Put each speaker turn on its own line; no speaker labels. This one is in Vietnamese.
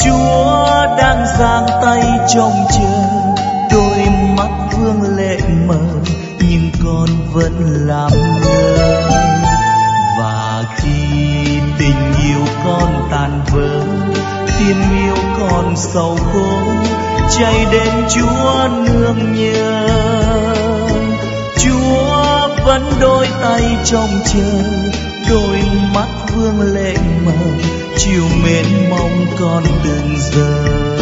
Chúa đang giang tay trông chờ, đôi mắt vương lệ mờ nhưng con vẫn làm ngơ. Và khi tình yêu con tàn vỡ, tim yêu con sầu khổ, chạy đến Chúa nương nhờ. Chúa vẫn đôi tay trông chờ, đôi mắt vương lệ mờ chiều mến mong con từng giờ.